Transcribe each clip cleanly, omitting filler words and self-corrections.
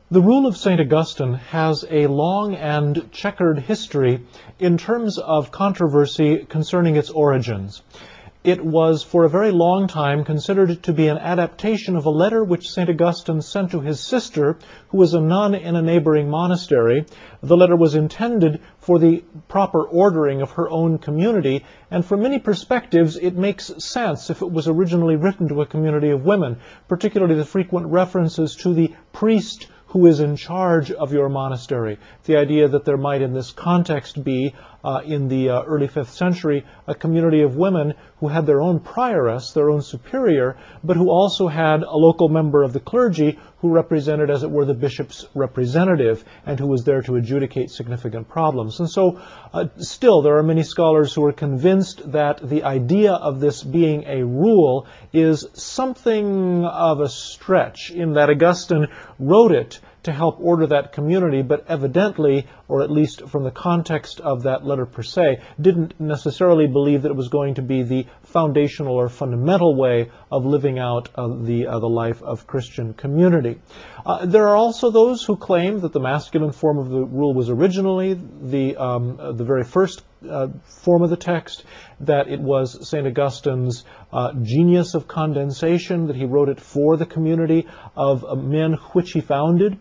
The Rule of St. Augustine has a long and checkered history in terms of controversy concerning its origins. It was for a very long time considered to be an adaptation of a letter which St. Augustine sent to his sister, who was a nun in a neighboring monastery. The letter was intended for the proper ordering of her own community, and from many perspectives it makes sense if it was originally written to a community of women, particularly the frequent references to the priest who is in charge of your monastery. The idea that there might in this context be, in the early 5th century, a community of women who had their own prioress, their own superior, but who also had a local member of the clergy who represented, as it were, the bishop's representative, and who was there to adjudicate significant problems. And so, still, there are many scholars who are convinced that the idea of this being a rule is something of a stretch, in that Augustine wrote it to help order that community, but evidently, or at least from the context of that letter per se, didn't necessarily believe that it was going to be the foundational or fundamental way of living out the life of Christian community. There are also those who claim that the masculine form of the rule was originally the very first form of the text, that it was St. Augustine's genius of condensation, that he wrote it for the community of men which he founded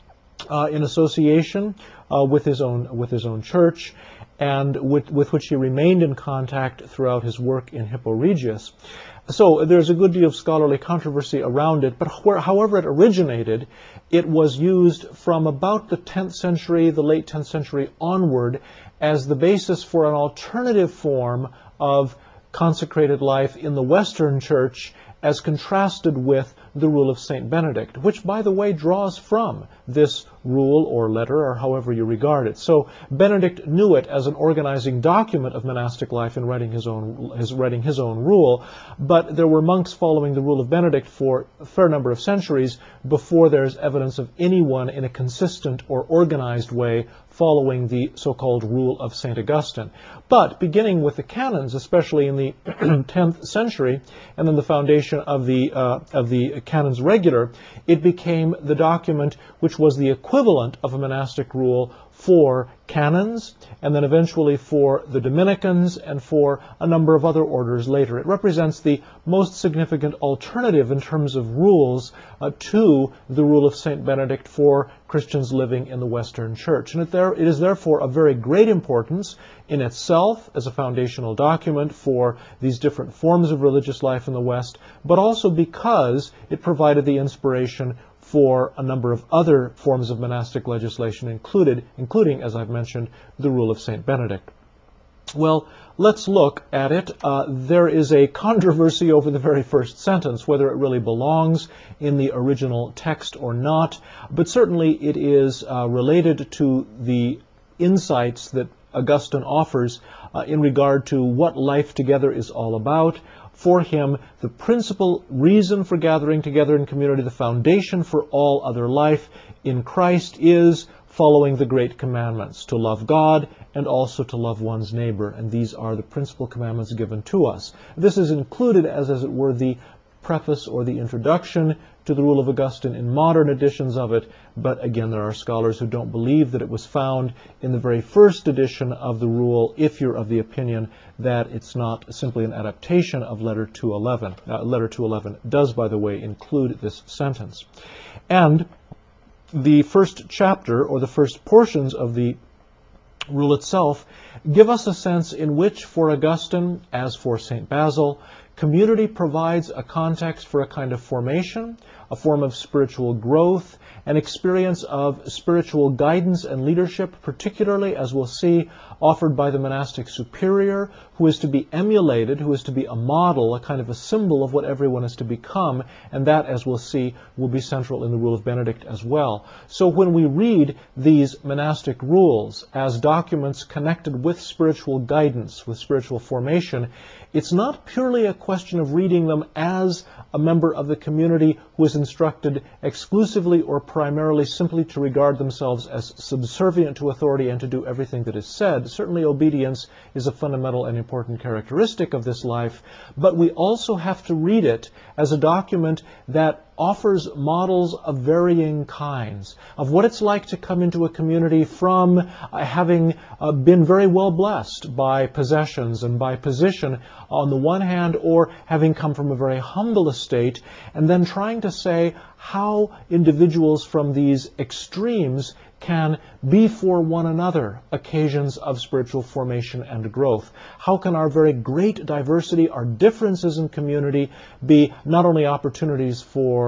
in association with his own church, and with which he remained in contact throughout his work in Hippo Regius. So there's a good deal of scholarly controversy around it, but however it originated, it was used from about the 10th century, the late 10th century onward, as the basis for an alternative form of consecrated life in the Western Church, as contrasted with the Rule of St. Benedict, which, by the way, draws from this rule or letter, or however you regard it. So Benedict knew it as an organizing document of monastic life in writing his own rule, but there were monks following the Rule of Benedict for a fair number of centuries before there's evidence of anyone in a consistent or organized way following the so-called Rule of St. Augustine. But beginning with the canons, especially in the 10th century, and then the foundation of the Canons Regular, it became the document which was the equivalent of a monastic rule for canons, and then eventually for the Dominicans, and for a number of other orders later. It represents the most significant alternative in terms of rules to the Rule of St. Benedict for Christians living in the Western Church. And it is therefore of very great importance in itself as a foundational document for these different forms of religious life in the West, but also because it provided the inspiration for a number of other forms of monastic legislation, including, as I've mentioned, the Rule of St. Benedict. Well, let's look at it. There is a controversy over the very first sentence, whether it really belongs in the original text or not, but certainly it is related to the insights that Augustine offers in regard to what life together is all about. For him, the principal reason for gathering together in community, the foundation for all other life in Christ, is following the great commandments, to love God and also to love one's neighbor. And these are the principal commandments given to us. This is included as it were, the preface or the introduction to the Rule of Augustine in modern editions of it, but again, there are scholars who don't believe that it was found in the very first edition of the rule, if you're of the opinion that it's not simply an adaptation of Letter 211. Letter 211 does, by the way, include this sentence. And the first chapter, or the first portions of the rule itself, give us a sense in which, for Augustine, as for St. Basil, community provides a context for a kind of formation, a form of spiritual growth, an experience of spiritual guidance and leadership, particularly, as we'll see, offered by the monastic superior, who is to be emulated, who is to be a model, a kind of a symbol of what everyone is to become, and that, as we'll see, will be central in the Rule of Benedict as well. So when we read these monastic rules as documents connected with spiritual guidance, with spiritual formation, it's not purely a question of reading them as a member of the community who is instructed exclusively or primarily simply to regard themselves as subservient to authority and to do everything that is said. Certainly obedience is a fundamental and important characteristic of this life, but we also have to read it as a document that offers models of varying kinds, of what it's like to come into a community from having been very well blessed by possessions and by position on the one hand, or having come from a very humble estate, and then trying to say how individuals from these extremes can be for one another occasions of spiritual formation and growth. How can our very great diversity, our differences in community, be not only opportunities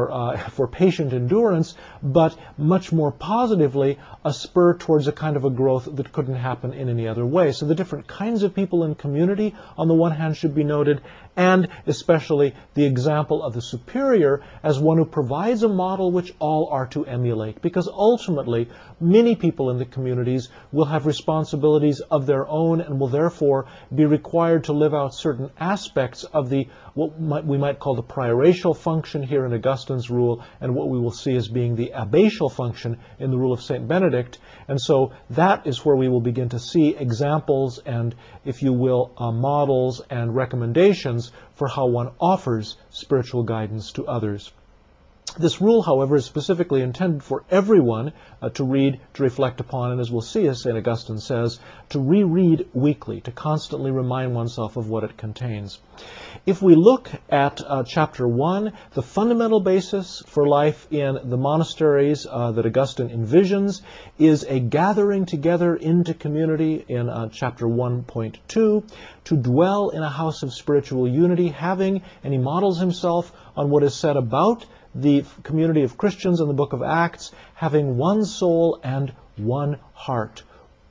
for patient endurance, but much more positively a spur towards a kind of a growth that couldn't happen in any other way. So the different kinds of people in community, on the one hand, should be noted, and especially the example of the superior as one who provides a model which all are to emulate. Because ultimately, many people in the communities will have responsibilities of their own and will therefore be required to live out certain aspects of the what we might call the prioratal function here in Augustine's rule, and what we will see as being the abbatial function in the rule of St. Benedict. And so that is where we will begin to see examples and, if you will, models and recommendations for how one offers spiritual guidance to others. This rule, however, is specifically intended for everyone to read, to reflect upon, and as we'll see, as St. Augustine says, to reread weekly, to constantly remind oneself of what it contains. If we look at chapter 1, the fundamental basis for life in the monasteries that Augustine envisions is a gathering together into community in chapter 1.2 to dwell in a house of spiritual unity, having, and he models himself on what is said about the community of Christians in the book of Acts, having one soul and one heart.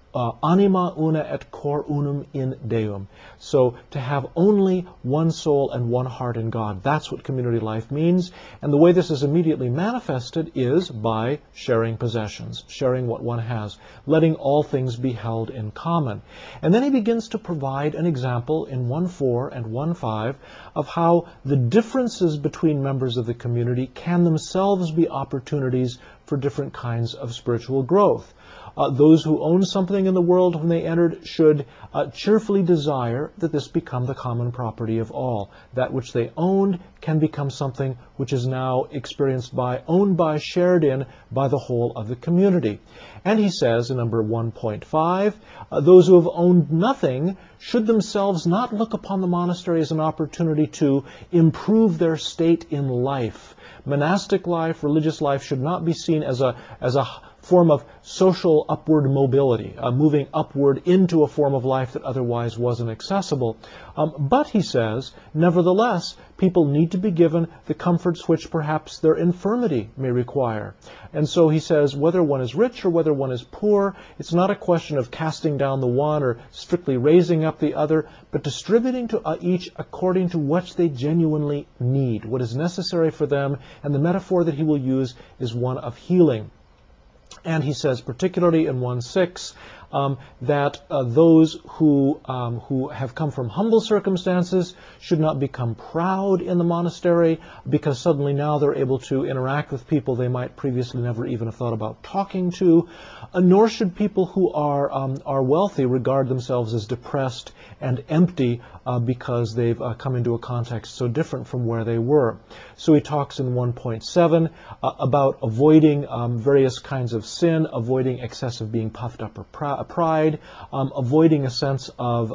Anima una et cor unum in Deum. So to have only one soul and one heart in God. That's what community life means. And the way this is immediately manifested is by sharing possessions, sharing what one has, letting all things be held in common. And then he begins to provide an example in 1.4 and 1.5 of how the differences between members of the community can themselves be opportunities for different kinds of spiritual growth. Those who own something in the world when they entered should cheerfully desire that this become the common property of all. That which they owned can become something which is now experienced by, owned by, shared in by the whole of the community. And he says in number 1.5, those who have owned nothing should themselves not look upon the monastery as an opportunity to improve their state in life. Monastic life, religious life should not be seen as a form of social upward mobility, moving upward into a form of life that otherwise wasn't accessible. But, he says, nevertheless, people need to be given the comforts which perhaps their infirmity may require. And so he says, whether one is rich or whether one is poor, it's not a question of casting down the one or strictly raising up the other, but distributing to each according to what they genuinely need, what is necessary for them. And the metaphor that he will use is one of healing. And he says, particularly in 1.6, that those who have come from humble circumstances should not become proud in the monastery because suddenly now they're able to interact with people they might previously never even have thought about talking to. Nor should people who are wealthy regard themselves as depressed and empty because they've come into a context so different from where they were. So he talks in 1.7 about avoiding various kinds of sin, avoiding excessive being puffed up or pride, avoiding a sense of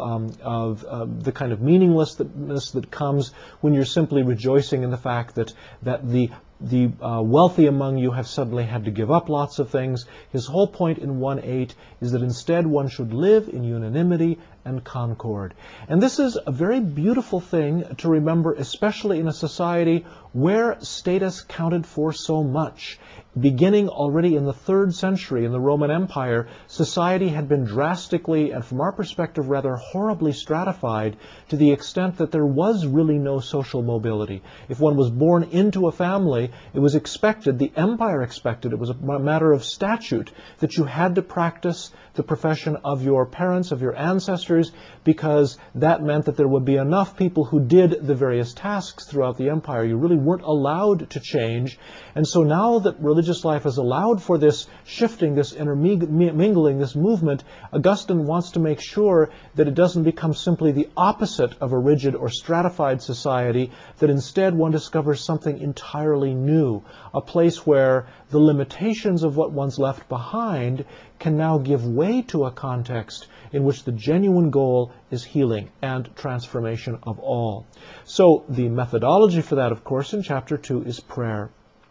the kind of meaninglessness that comes when you're simply rejoicing in the fact that the wealthy among you have suddenly had to give up lots of things. His whole point in 1.8 is that instead one should live in unanimity and concord. And this is a very beautiful thing to remember, especially in a society where status counted for so much. Beginning already in the 3rd century in the Roman Empire, society had been drastically, and from our perspective rather horribly stratified to the extent that there was really no social mobility. If one was born into a family, it was expected, the empire expected, it was a matter of statute, that you had to practice the profession of your parents, of your ancestors, successors, because that meant that there would be enough people who did the various tasks throughout the empire. You really weren't allowed to change. And so now that religious life has allowed for this shifting, this intermingling, this movement, Augustine wants to make sure that it doesn't become simply the opposite of a rigid or stratified society, that instead one discovers something entirely new, a place where the limitations of what one's left behind can now give way to a context in which the genuine goal is healing and transformation of all. So the methodology for that, of course, in chapter 2 is prayer.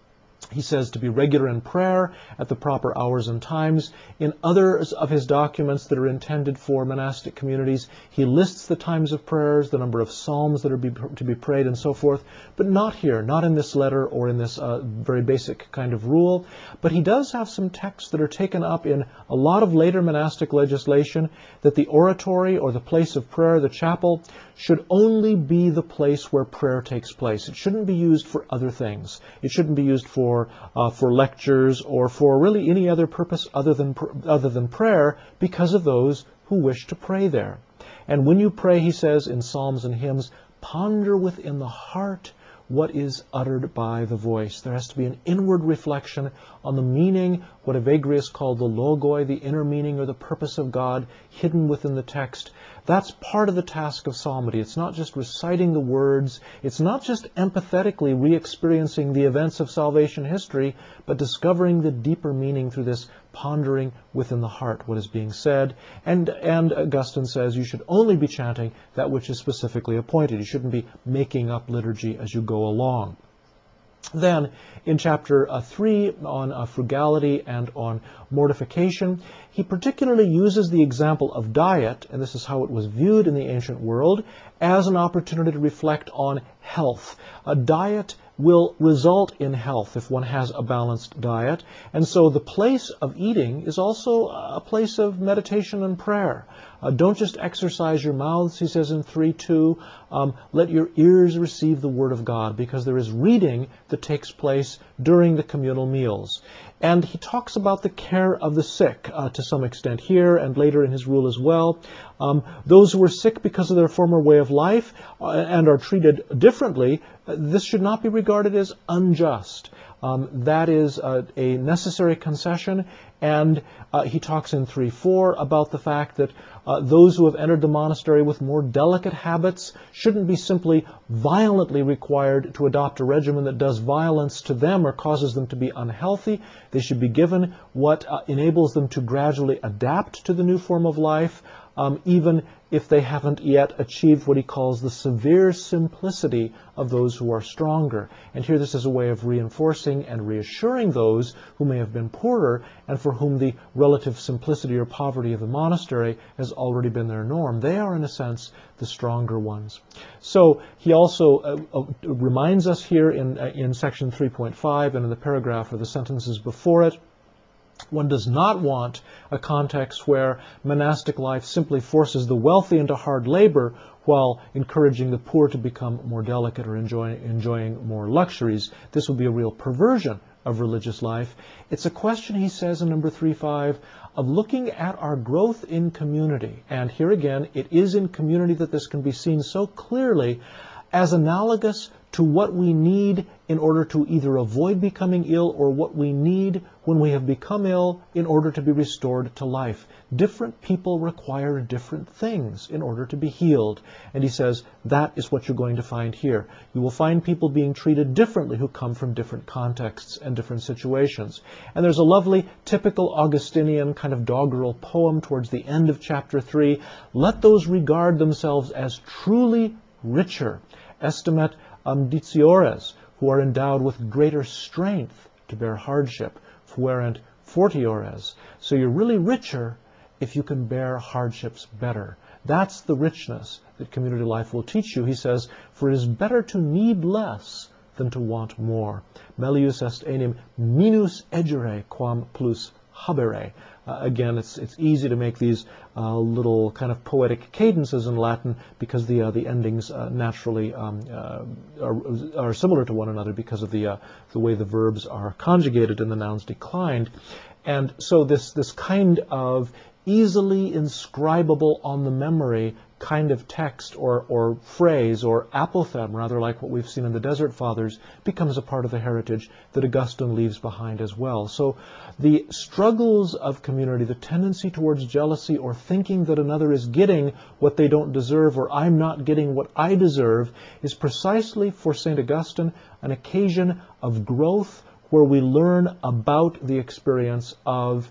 He says to be regular in prayer at the proper hours and times. In others of his documents that are intended for monastic communities, he lists the times of prayers, the number of psalms that are to be prayed, and so forth, but not here, not in this letter or in this very basic kind of rule. But he does have some texts that are taken up in a lot of later monastic legislation, that the oratory or the place of prayer, the chapel, should only be the place where prayer takes place. It shouldn't be used for other things. It shouldn't be used for lectures or for really any other purpose other than prayer, because of those who wish to pray there. And when you pray, he says in psalms and hymns, ponder within the heart what is uttered by the voice. There has to be an inward reflection on the meaning, what Evagrius called the logoi, the inner meaning or the purpose of God hidden within the text. That's part of the task of psalmody. It's not just reciting the words. It's not just empathetically re-experiencing the events of salvation history, but discovering the deeper meaning through this pondering within the heart what is being said. And Augustine says you should only be chanting that which is specifically appointed. You shouldn't be making up liturgy as you go along. Then, in chapter 3, on frugality and on mortification, he particularly uses the example of diet, and this is how it was viewed in the ancient world, as an opportunity to reflect on health. A diet will result in health if one has a balanced diet. And so the place of eating is also a place of meditation and prayer. Don't just exercise your mouths, he says in 3:2. Let your ears receive the word of God, because there is reading that takes place during the communal meals. And he talks about the care of the sick to some extent here and later in his rule as well. Those who are sick because of their former way of life and are treated differently, this should not be regarded as unjust. That is a necessary concession. And he talks in 3:4 about the fact that those who have entered the monastery with more delicate habits shouldn't be simply violently required to adopt a regimen that does violence to them or causes them to be unhealthy. They should be given what enables them to gradually adapt to the new form of life, even if they haven't yet achieved what he calls the severe simplicity of those who are stronger. And here this is a way of reinforcing and reassuring those who may have been poorer and for whom the relative simplicity or poverty of the monastery has already been their norm. They are, in a sense, the stronger ones. So he also reminds us here in section 3.5 and in the paragraph or the sentences before it, one does not want a context where monastic life simply forces the wealthy into hard labor while encouraging the poor to become more delicate or enjoying more luxuries. This would be a real perversion of religious life. It's a question, he says in number 3.5, of looking at our growth in community. And here again, it is in community that this can be seen so clearly as analogous to what we need in order to either avoid becoming ill or what we need when we have become ill in order to be restored to life. Different people require different things in order to be healed. And he says that is what you're going to find here. You will find people being treated differently who come from different contexts and different situations. And there's a lovely, typical Augustinian kind of doggerel poem towards the end of chapter 3. Let those regard themselves as truly richer. Estimat ambitiores, who are endowed with greater strength to bear hardship, fuerent fortiores. So you're really richer if you can bear hardships better. That's the richness that community life will teach you. He says, for it is better to need less than to want more. Melius est enim minus egere quam plus habere. Again, it's easy to make these little kind of poetic cadences in Latin because the endings naturally are similar to one another because of the way the verbs are conjugated and the nouns declined. And so this kind of easily inscribable on the memory kind of text or phrase or apothegm, rather, like what we've seen in the Desert Fathers, becomes a part of the heritage that Augustine leaves behind as well. So the struggles of community, the tendency towards jealousy or thinking that another is getting what they don't deserve or I'm not getting what I deserve, is precisely for St. Augustine an occasion of growth where we learn about the experience of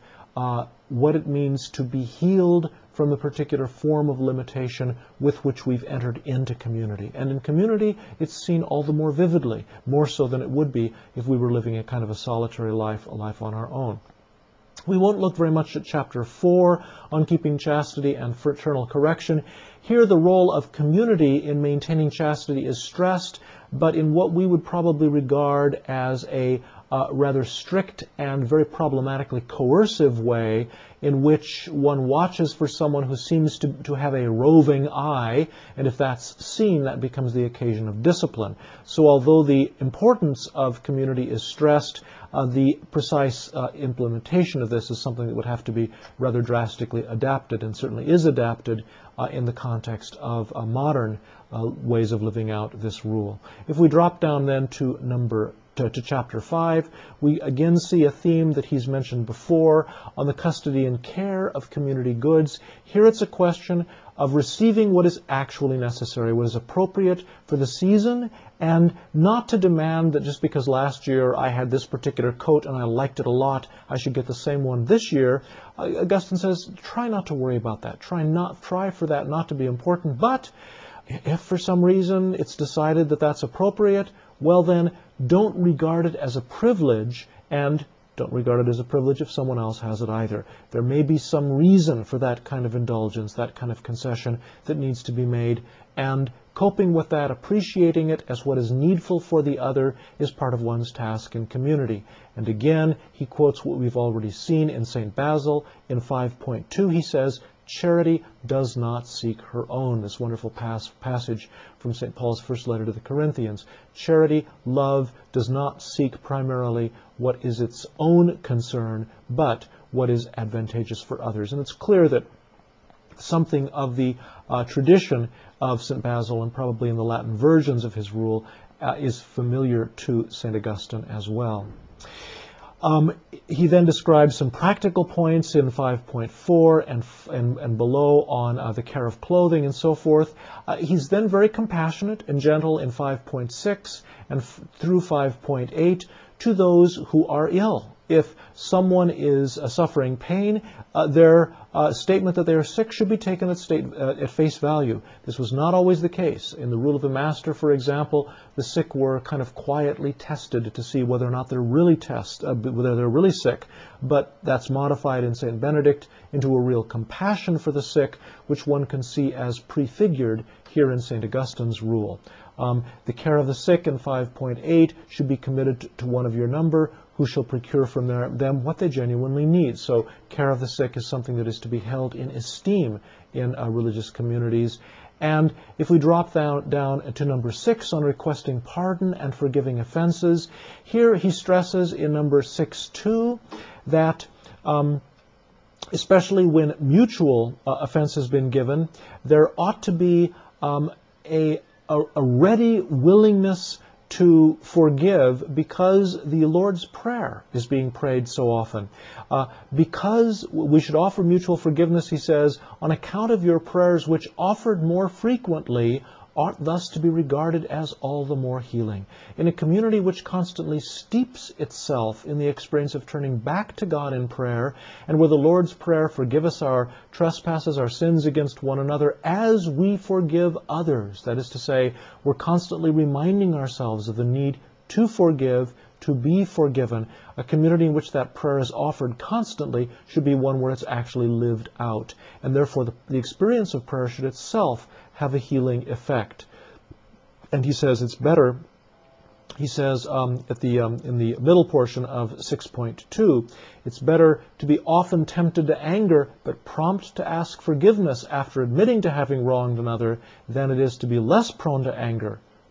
what it means to be healed from the particular form of limitation with which we've entered into community. And in community, it's seen all the more vividly, more so than it would be if we were living a kind of a solitary life, a life on our own. We won't look very much at chapter 4 on keeping chastity and fraternal correction. Here the role of community in maintaining chastity is stressed, but in what we would probably regard as a rather strict and very problematically coercive way, in which one watches for someone who seems to have a roving eye, and if that's seen, that becomes the occasion of discipline. So although the importance of community is stressed, the precise implementation of this is something that would have to be rather drastically adapted, and certainly is adapted in the context of modern ways of living out this rule. If we drop down then to chapter 5, we again see a theme that he's mentioned before on the custody and care of community goods. Here it's a question of receiving what is actually necessary, what is appropriate for the season, and not to demand that just because last year I had this particular coat and I liked it a lot, I should get the same one this year. Augustine says, try not to worry about that. Try for that not to be important, but if for some reason it's decided that that's appropriate, well then, don't regard it as a privilege, and don't regard it as a privilege if someone else has it either. There may be some reason for that kind of indulgence, that kind of concession that needs to be made, and coping with that, appreciating it as what is needful for the other, is part of one's task in community. And again, he quotes what we've already seen in St. Basil. In 5.2, he says, charity does not seek her own. This wonderful passage from St. Paul's first letter to the Corinthians. Charity, love, does not seek primarily what is its own concern, but what is advantageous for others. And it's clear that something of the tradition of St. Basil, and probably in the Latin versions of his rule, is familiar to St. Augustine as well. He then describes some practical points in 5.4 and below on the care of clothing and so forth. He's then very compassionate and gentle in 5.6 and through 5.8 to those who are ill. If someone is suffering pain, their statement that they are sick should be taken at face value. This was not always the case. In the Rule of the Master, for example, the sick were kind of quietly tested to see whether or not they're really sick. But that's modified in St. Benedict into a real compassion for the sick, which one can see as prefigured here in St. Augustine's rule. The care of the sick in 5.8 should be committed to one of your number, who shall procure from them what they genuinely need. So care of the sick is something that is to be held in esteem in religious communities. And if we drop down to number 6 on requesting pardon and forgiving offenses, here he stresses in number 6.2 that especially when mutual offense has been given, there ought to be a ready willingness to forgive, because the Lord's Prayer is being prayed so often. Because we should offer mutual forgiveness, he says, on account of your prayers which offered more frequently ought thus to be regarded as all the more healing. In a community which constantly steeps itself in the experience of turning back to God in prayer, and where the Lord's Prayer, forgive us our trespasses, our sins against one another, as we forgive others. That is to say, we're constantly reminding ourselves of the need to forgive, to be forgiven. A community in which that prayer is offered constantly should be one where it's actually lived out. And therefore, the experience of prayer should itself have a healing effect. And he says it's better, he says in the middle portion of 6.2, it's better to be often tempted to anger, but prompt to ask forgiveness after admitting to having wronged another, than it is to be less prone to anger,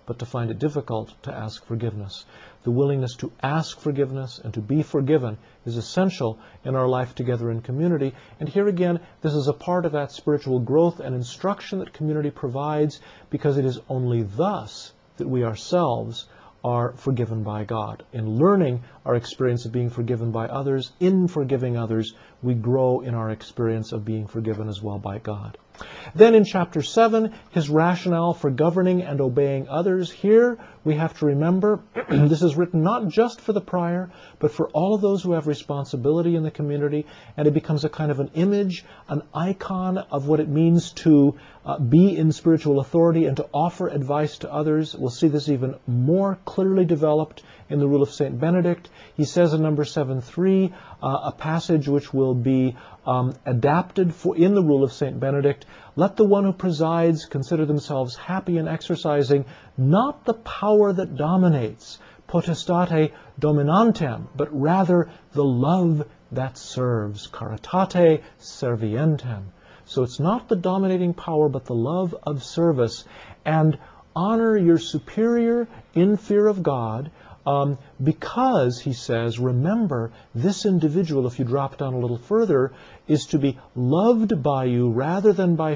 but to find it difficult to ask forgiveness. The willingness to ask forgiveness and to be forgiven is essential in our life together in community. And here again, this is a part of that spiritual growth and instruction that community provides, because it is only thus that we ourselves are forgiven by God. In learning our experience of being forgiven by others, in forgiving others, we grow in our experience of being forgiven as well by God. Then in chapter 7, his rationale for governing and obeying others. Here we have to remember this is written not just for the prior, but for all of those who have responsibility in the community, and it becomes a kind of an image, an icon of what it means to be in spiritual authority and to offer advice to others. We'll see this even more clearly developed in the Rule of St. Benedict. He says in number 7.3, a passage which will be adapted in the Rule of St. Benedict: let the one who presides consider themselves happy in exercising not the power that dominates, potestate dominantem, but rather the love that serves, caritate servientem. So it's not the dominating power, but the love of service. And honor your superior in fear of God, because, he says, remember, this individual, if you drop down a little further, is to be loved by you rather than by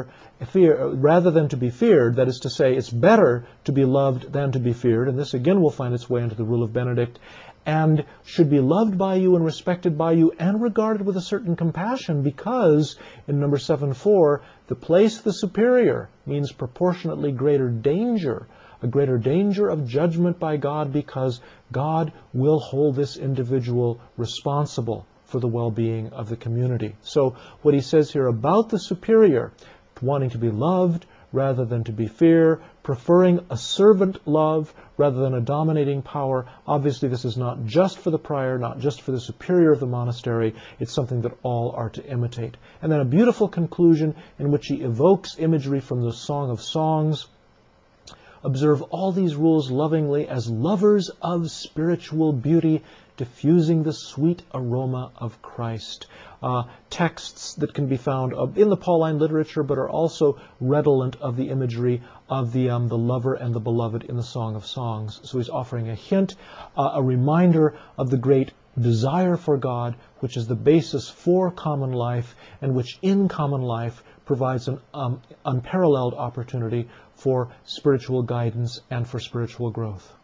rather than to be feared. That is to say, it's better to be loved than to be feared. And this again will find its way into the Rule of Benedict, and should be loved by you and respected by you and regarded with a certain compassion, because in number 7.4, the place of the superior means proportionately greater danger, a greater danger of judgment by God, because God will hold this individual responsible for the well-being of the community. So what he says here about the superior, wanting to be loved rather than to be feared, preferring a servant love rather than a dominating power. Obviously, this is not just for the prior, not just for the superior of the monastery. It's something that all are to imitate. And then a beautiful conclusion in which he evokes imagery from the Song of Songs. Observe all these rules lovingly as lovers of spiritual beauty, diffusing the sweet aroma of Christ. Texts that can be found in the Pauline literature, but are also redolent of the imagery of the lover and the beloved in the Song of Songs. So he's offering a hint, a reminder of the great desire for God, which is the basis for common life, and which in common life provides an unparalleled opportunity for spiritual guidance and for spiritual growth.